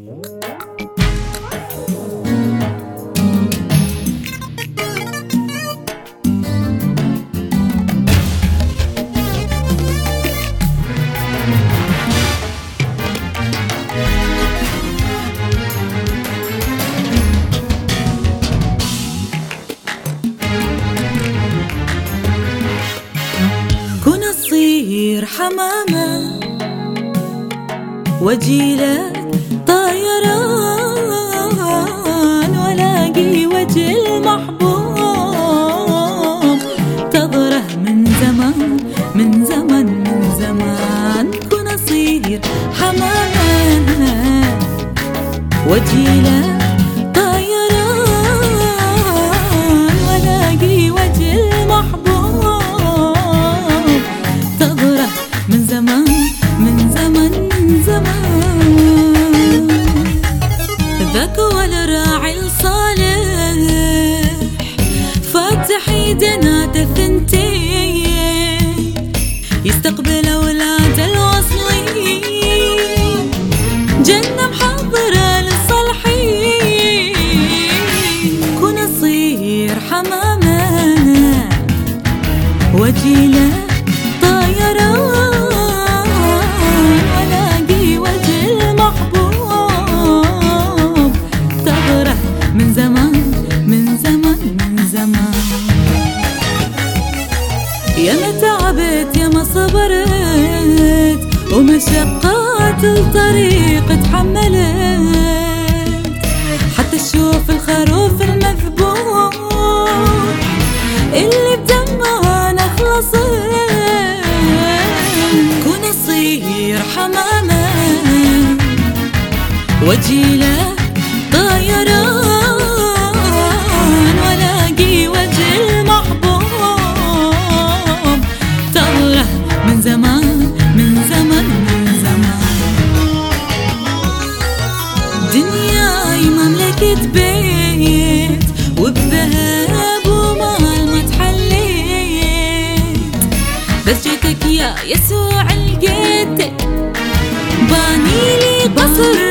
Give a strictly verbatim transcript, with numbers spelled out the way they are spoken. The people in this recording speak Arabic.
أصير حمامة وأجيلك طيران، وألاقي وجه المحبوب تظهره من زمان من زمان من زمان. كن أصير حمامة وأجيلك طيران، وألاقي وجه المحبوب من زمان من زمان من زمان. ذاك ولا راعي الصالح فاتح يدنا تثنتين، يستقبل أولاد الوصلين جنة محضرة للصالحين. كن أصير حمامة وأجيلك طيران، من زمان من زمان من زمان. يا ما تعبت يا ما صبرت ومشقات الطريق تحملت، حتى تشوف الخروف المذبوح اللي بدمه انا خلصت. كن أصير حمامة وأجيلك طيران، من زمان من زمان من زمان. دنياي مملكة بيت وبذهب ومال ما تحليت، بس جيتك يا يسوع لقيتك بانيلي قصر